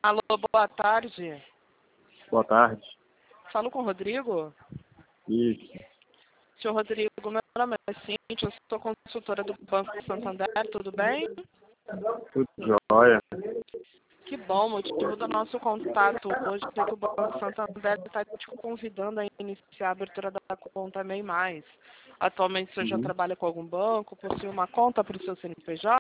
Alô, boa tarde. Boa tarde. Falo com o Rodrigo? Isso. Senhor Rodrigo, meu nome é Cíntia, eu sou consultora do Banco Santander, tudo bem? Tudo jóia. Que bom, o motivo do nosso contato hoje é que o Banco Santander está te convidando a iniciar a abertura da conta MEI Mais. Atualmente o senhor já trabalha com algum banco, possui uma conta para o seu CNPJ?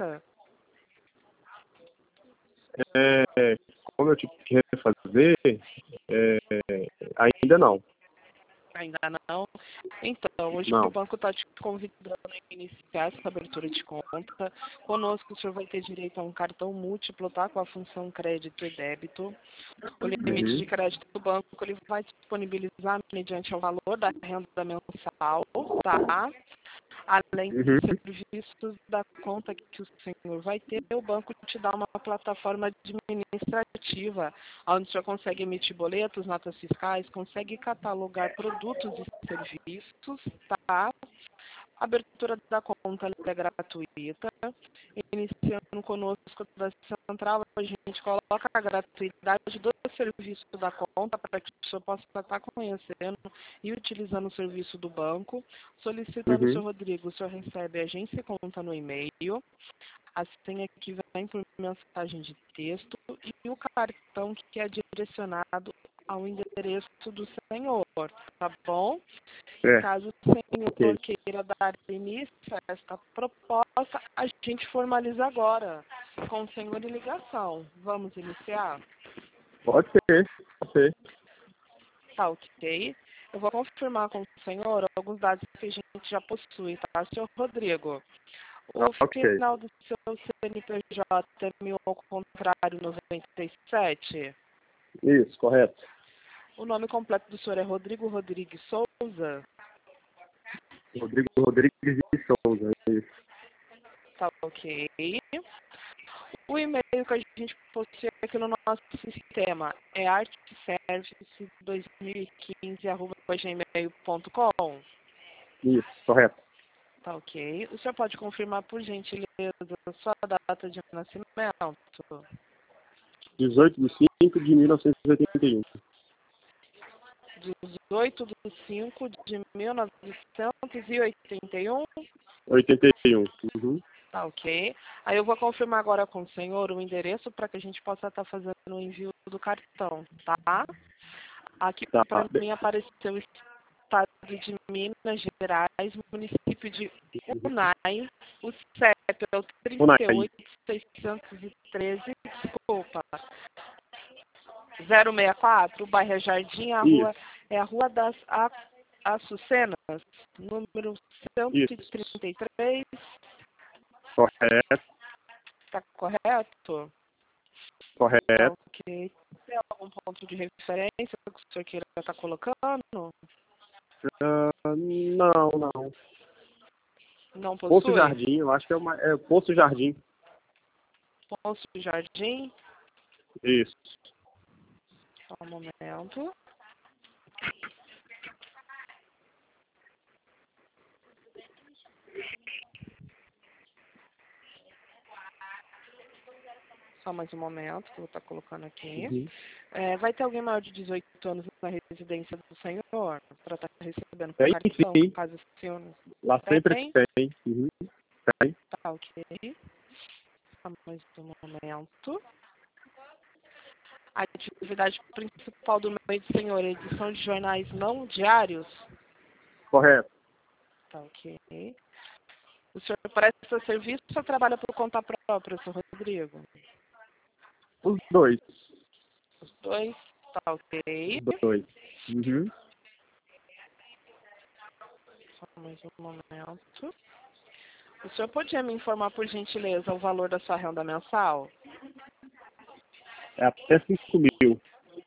Como eu tive que refazer, ainda não. Ainda não? Então, hoje o Não. banco está te convidando a iniciar essa abertura de conta. Conosco o senhor vai ter direito a um cartão múltiplo, tá? Com a função crédito e débito. O limite de crédito do banco ele vai disponibilizar mediante o valor da renda mensal, tá? Além dos serviços da conta que o senhor vai ter, o banco te dá uma plataforma administrativa, onde o senhor consegue emitir boletos, notas fiscais, consegue catalogar produtos e serviços, tá? A abertura da conta é gratuita. Iniciando conosco da Central, a gente coloca a gratuidade do serviço da conta para que o senhor possa estar conhecendo e utilizando o serviço do banco. Solicitando o senhor Rodrigo, o senhor recebe a agência e conta no e-mail. A senha que vem por mensagem de texto e o cartão que é direcionado ao endereço do senhor, tá bom? Caso o senhor queira dar início a esta proposta, a gente formaliza agora, com o senhor em ligação. Vamos iniciar? Pode ser. Tá ok. Eu vou confirmar com o senhor alguns dados que a gente já possui, tá, senhor Rodrigo? O final do seu CNPJ é 1000 ao contrário 97? Isso, correto. O nome completo do senhor é Rodrigo Rodrigues Souza? Rodrigo Rodrigues de Souza. Isso. Tá ok. O e-mail que a gente possui aqui no nosso sistema é artservice2015@gmail.com. Isso, correto. Tá ok. O senhor pode confirmar, por gentileza, a sua data de nascimento? 18/5/1981. 18/5/1981? 81. Tá ok. Aí eu vou confirmar agora com o senhor o endereço para que a gente possa estar fazendo o envio do cartão, tá? Aqui para mim apareceu o estado de Minas Gerais, município de Unai, o CEP é o 38.613, desculpa, 064, o bairro é Jardim, a rua é a Rua das Açucenas, número 133. Correto. Está correto? Correto. Ok. Tem algum ponto de referência que o senhor queira estar colocando? Não. Não possui? Poço Jardim, eu acho que é Poço Jardim. Poço Jardim? Isso. Só um momento. Só mais um momento que eu vou estar colocando aqui. Vai ter alguém maior de 18 anos na residência do senhor para estar recebendo o cartão? Sim. Caso o senhor... Lá sempre tem. Tem. Tá ok. Só mais um momento. A atividade principal do meio do senhor é edição de jornais não diários? Correto. Tá ok. O senhor presta serviço ou trabalha por conta própria, senhor Rodrigo? Os dois. Os dois? Tá ok. Os dois. Só mais um momento. O senhor podia me informar, por gentileza, o valor da sua renda mensal? É até 5.000.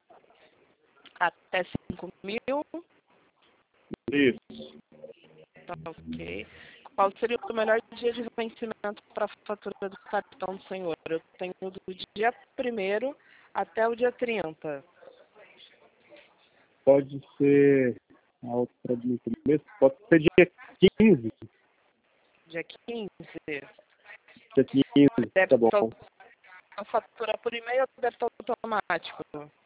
Até 5.000? Isso. Tá ok. Qual seria o melhor dia de vencimento para a fatura do cartão do senhor? Eu tenho do dia 1º até o dia 30. Pode ser a outra no começo, pode ser dia 15. Dia 15? Dia 15, tá bom. A fatura por e-mail ou deve estar automático?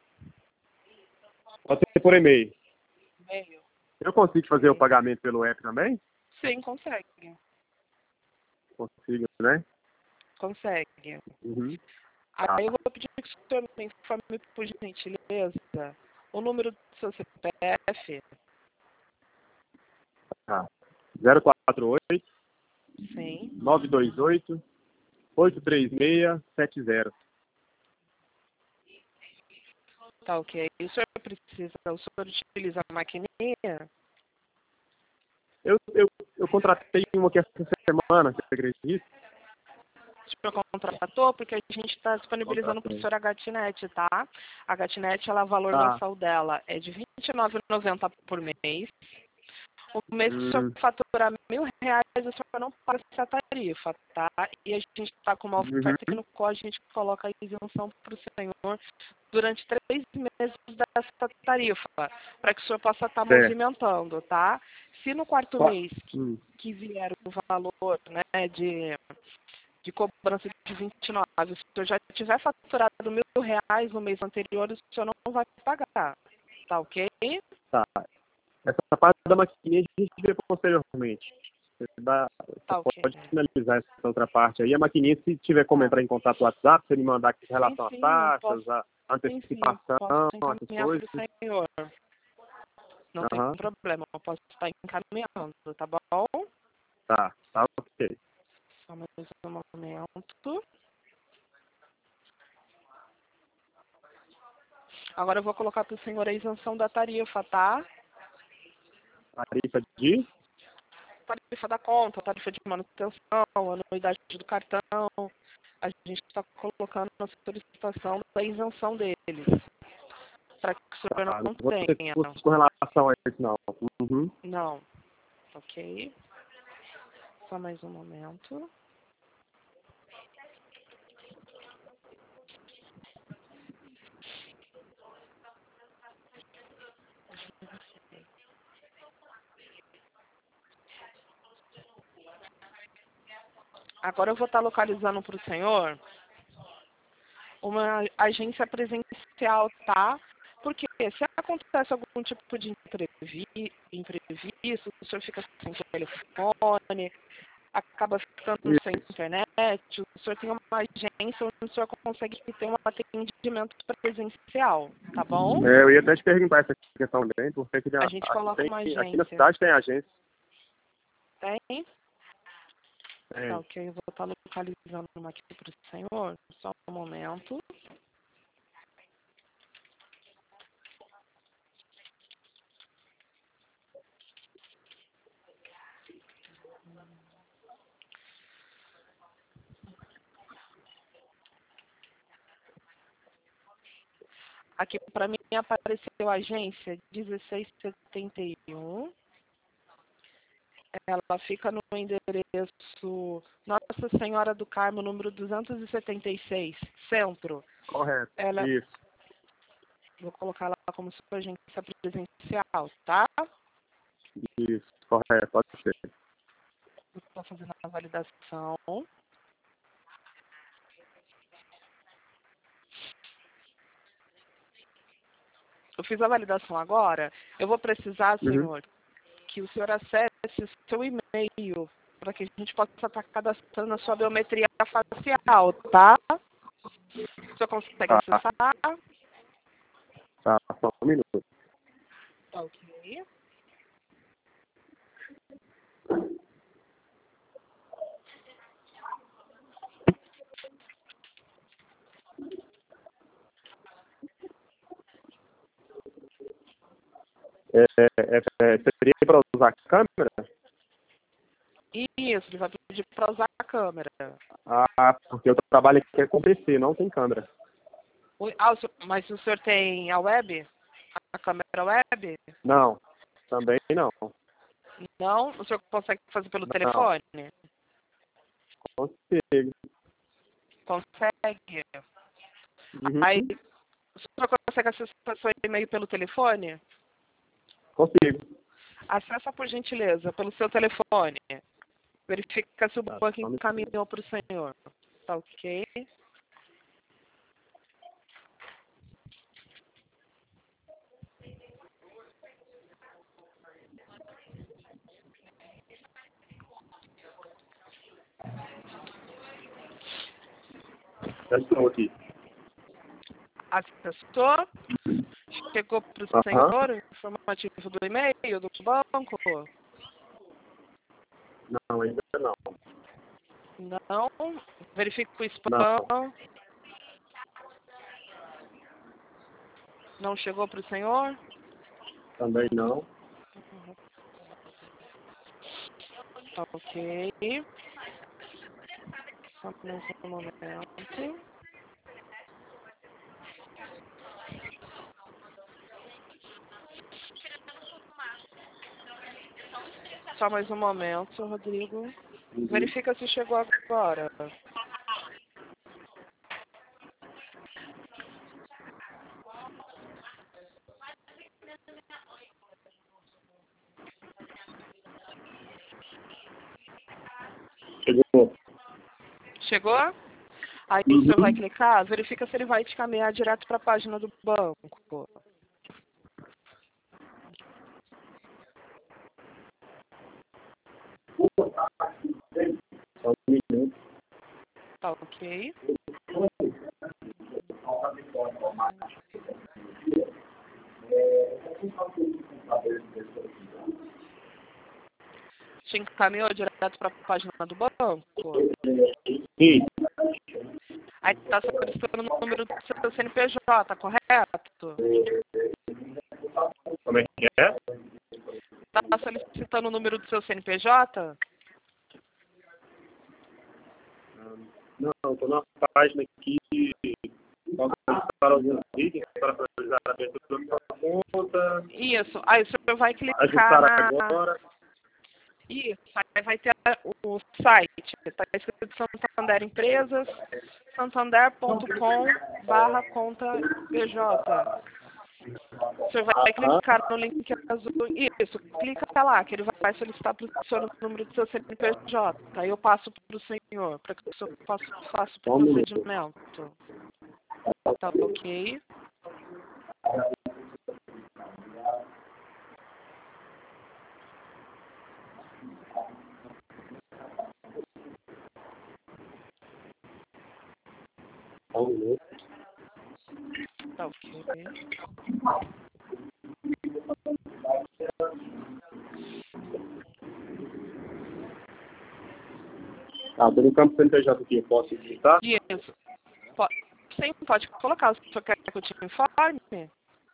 Pode ser por e-mail. E-mail? Eu consigo fazer o pagamento pelo app também? Sim, consegue. Consigo, né? Consegue. Uhum. Aí eu vou pedir que o senhor me informe, por gentileza, o número do seu CPF. Tá. 048 Sim. 928 83670. Tá ok. O senhor utiliza a maquininha? Eu contratei uma aqui essa semana, você acredita? O senhor contratou porque a gente está disponibilizando para o Contratei. senhor a Gatnet, tá? A Gatnet, ela, o valor Tá. mensal dela é de R$ 29,90 por mês. O mês que o senhor faturar R$ 1.000, o senhor não paga essa tarifa, tá? E a gente está com uma oferta aqui Uhum. no qual a gente coloca a isenção para o senhor durante 3 meses dessa tarifa, para que o senhor possa estar Certo. movimentando, tá? Se no quarto mês que vier o valor, né, de cobrança de 29, se o senhor já tiver faturado R$ 1.000 no mês anterior, o senhor não vai pagar, tá ok? Tá. Essa parte da maquininha a gente vê posteriormente. Tá Você ok. pode finalizar essa outra parte aí. A maquininha, se tiver como entrar em contato no WhatsApp, você me mandar aqui em relação às Sim, eu taxas, posso, a eu antecipação, posso essas encaminhar para coisas. o senhor. Não tem Aham. problema, eu posso estar encaminhando, tá bom? Tá, ok. Só mais um momento. Agora eu vou colocar para o senhor a isenção da tarifa, tá? Tarifa de? Tarifa da conta, tarifa de manutenção, anuidade do cartão. A gente está colocando na solicitação da isenção deles, para que o senhor Tá, não não vou ter tenha. custo com relação a isso, não. Uhum. Não. Ok. Só mais um momento. Agora eu vou estar localizando para o senhor uma agência presencial, tá? Porque se acontece algum tipo de imprevisto, o senhor fica sem telefone, acaba ficando sem Isso. internet, o senhor tem uma agência onde o senhor consegue ter um atendimento presencial, tá bom? Eu ia até te perguntar essa questão também, porque aqui, A gente coloca uma aqui na agência. cidade tem agência. Tem? Tá Tem. ok, eu vou estar localizando uma aqui para o senhor, só um momento. Aqui para mim apareceu a agência 1671. Ela fica no endereço Nossa Senhora do Carmo, número 276, Centro. Correto. Ela, Isso. vou colocar lá como sua agência presencial, tá? Isso. Correto. Pode ser. Estou fazendo a validação. Eu fiz a validação agora. Eu vou precisar, Uhum. senhor, que o senhor acesse o seu e-mail para que a gente possa estar cadastrando a sua biometria facial, tá? O senhor consegue Tá. acessar? Tá. Só um minuto. Tá ok. Seria para usar a câmera? Isso, ele vai pedir para usar a câmera. Ah, porque eu trabalho aqui com PC, não tem câmera. Mas o senhor tem a web? A câmera web? Não. Também não. Não? O senhor consegue fazer pelo Não. telefone? Consigo. Consegue. Uhum. Aí, o senhor consegue acessar seu e-mail pelo telefone? Consigo. Acessa, por gentileza, pelo seu telefone. Verifica se o Tá, banco só um minuto. encaminhou para o senhor. Tá ok? Já estou aqui. Acessou? Chegou para o senhor o informativo do e-mail do banco? Não, ainda não. Não. Verifique o spam. Não chegou para o senhor? Também não. Tá ok. Só mais um momento. Só mais um momento, Rodrigo. Verifica se chegou agora. Chegou. Chegou? Aí o senhor vai clicar, verifica se ele vai te caminhar direto para a página do banco. Só um minuto. Tá ok. Te encaminhou direto para a página do banco? Sim. Aí está solicitando o número do seu CNPJ, correto? Como é que é? Está solicitando o número do seu CNPJ? Não, estou na página aqui. Para alguns itens, para finalizar a abertura da conta. Isso. Aí o senhor vai clicar Ajustar na... agora. Isso. Aí vai ter o site. Está escrito Santander Empresas, santander.com/conta PJ. O senhor vai clicar no link azul. Isso, clica lá, que ele vai solicitar para o senhor o número do seu CNPJ. Aí eu passo para o senhor, para que o senhor faça o procedimento. Tá ok? Só um minuto. Tá ok. Tô no campo CNPJ aqui, eu posso digitar? Isso. Sim, pode colocar. O senhor quer que eu te informe?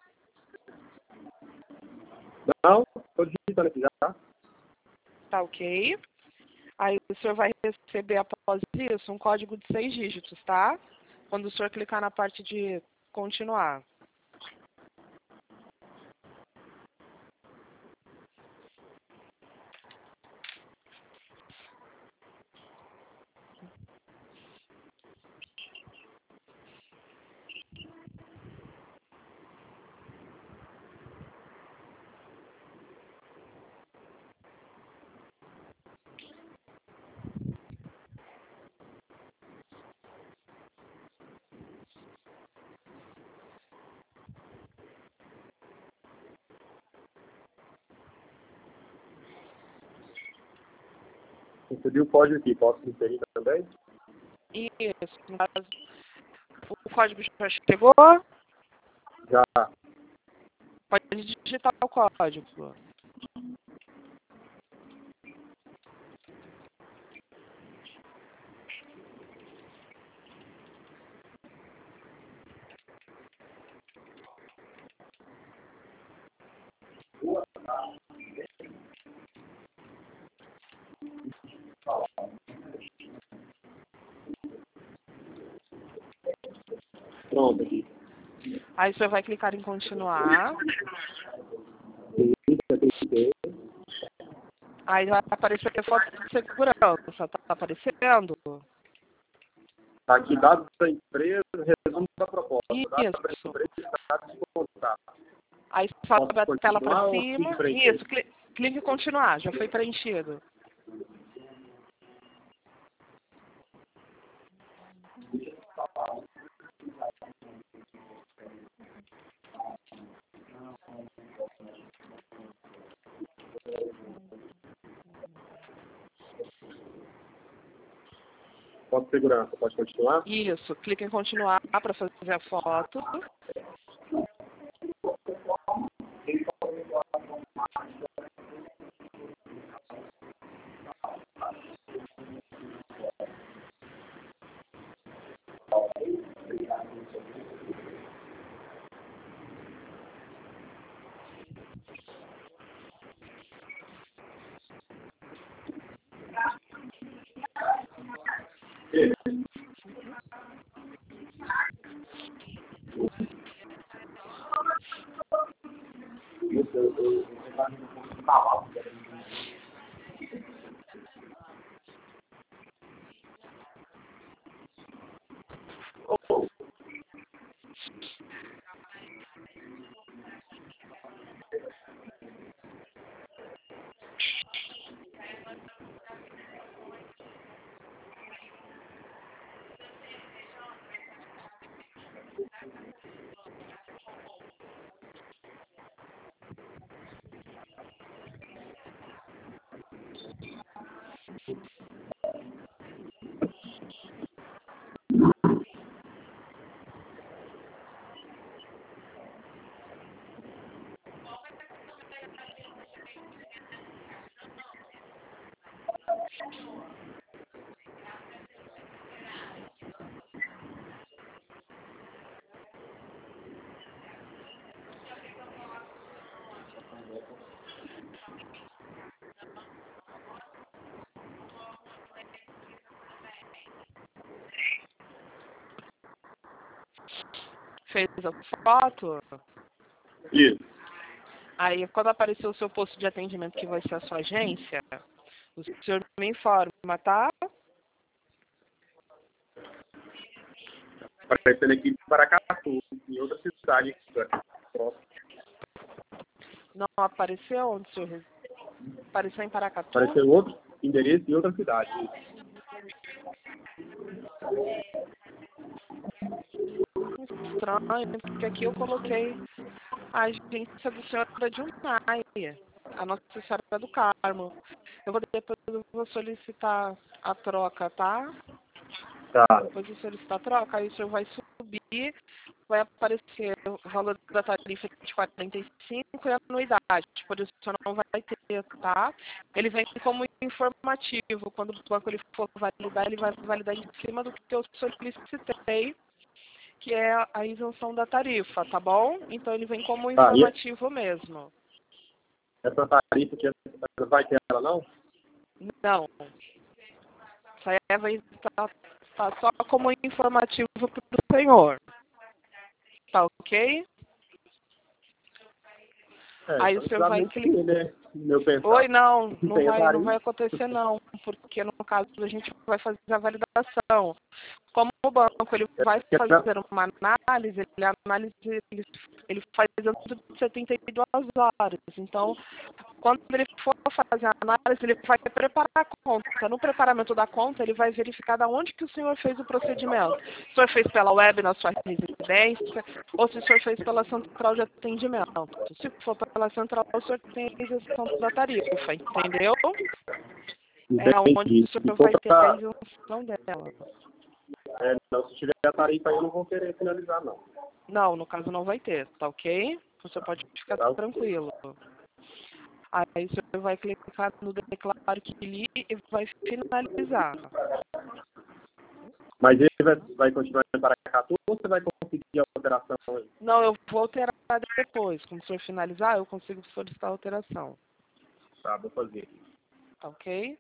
Não, estou digitando aqui já. Tá ok. Aí o senhor vai receber após isso um código de 6 dígitos, tá? Quando o senhor clicar na parte de continuar. Recebi o código aqui, posso inserir também? Isso. No caso, o código já chegou? Já. Pode digitar o código. Pronto aqui. Aí você vai clicar em continuar. Aí vai aparecer a foto de segurança. Tá aparecendo? Tá aqui dados da empresa, resumo da proposta. Dados da Isso. empresa, dados de contato. Aí sobe a Posso tela para continuar ou cima. clique preencher? Isso. Clique em continuar. Já foi preenchido. Foto de segurança, pode continuar? Isso, clica em continuar para fazer a foto. Fez a foto? Isso. Aí, quando aparecer o seu posto de atendimento, que vai ser a sua agência, o senhor me informa, tá? Aparecendo aqui em Paracatu, em outra cidade. Não apareceu onde, senhor? Apareceu em Paracatu? Apareceu outro endereço em outra cidade. Estranho, porque aqui eu coloquei a agência do senhor de Unai, a Nossa Senhora do Carmo. Depois eu vou solicitar a troca, tá? Tá. Depois de solicitar a troca, aí o senhor vai subir, vai aparecer o valor da tarifa de 45 e a anuidade, por isso o senhor não vai ter, tá? Ele vem como informativo, quando o banco ele for validar, ele vai validar em cima do que eu solicitei, que é a isenção da tarifa, tá bom? Então ele vem como informativo mesmo. Essa tarifa que você vai ter ela, não? Não. Isso aí vai estar só como informativo para o senhor. Tá ok? Aí o senhor vai clicar. Né? Meu pensar. Oi, não vai acontecer não, porque no caso a gente vai fazer a validação. Como o banco ele vai fazer uma análise, ele faz dentro de 72 horas. Então, quando ele for fazer a análise, ele vai preparar a conta. No preparamento da conta, ele vai verificar de onde que o senhor fez o procedimento. Se o senhor fez pela web na sua residência, ou se o senhor fez pela central de atendimento. Se for pela central, o senhor tem a isenção da tarifa, entendeu? É onde o senhor vai ter a isenção dela. Não, se tiver a tarifa aí, eu não vou querer finalizar, não. Não, no caso não vai ter, tá ok? Você pode ficar tranquilo. Aí o senhor vai clicar no declaro que li e vai finalizar. Mas ele vai continuar em Paracatu ou você vai conseguir a alteração aí? Não, eu vou alterar depois. Quando o senhor finalizar, eu consigo solicitar a alteração. Tá, vou fazer. Tá ok?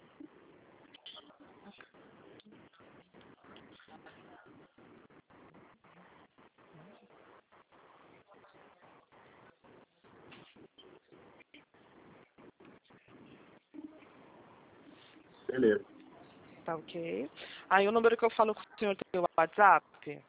Beleza. Tá ok. Aí o número que eu falo com o senhor tem o WhatsApp?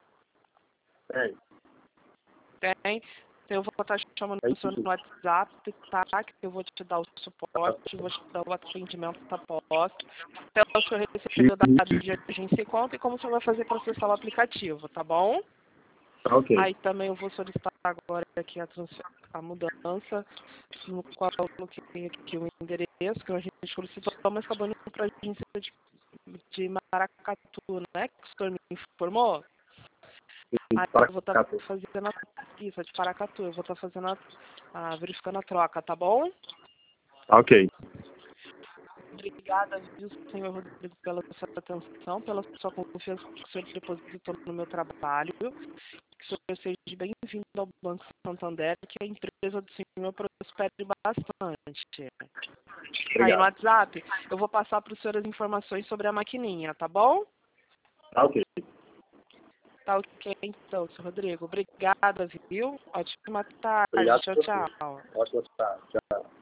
Tem. Eu vou estar chamando o senhor no WhatsApp, tá? Que eu vou te dar o suporte, vou te dar o atendimento da posse. Até o senhor receber o dado de agência e conta e como o senhor vai fazer para acessar o aplicativo, tá bom? Tá ok. Aí também eu vou solicitar agora aqui a mudança, no qual eu coloquei aqui o endereço, que a gente solicitou, mas acabou indo para a agência de Maracatu, né? Que o senhor me informou? Aí eu vou estar fazendo isso, de Paracatu. Eu vou estar fazendo verificando a troca, tá bom? Ok. Obrigada, viu, senhor Rodrigo, pela sua atenção, pela sua confiança que o senhor depositou no meu trabalho. Que o senhor seja bem-vindo ao Banco Santander, que a empresa do senhor prospere bastante. Obrigado. Aí no WhatsApp, eu vou passar para o senhor as informações sobre a maquininha, tá bom? Tá ok. Tá ok, então, senhor Rodrigo. Obrigada, viu? Ótima tarde. Obrigado. Tchau, tchau. Ótima tarde. Tchau.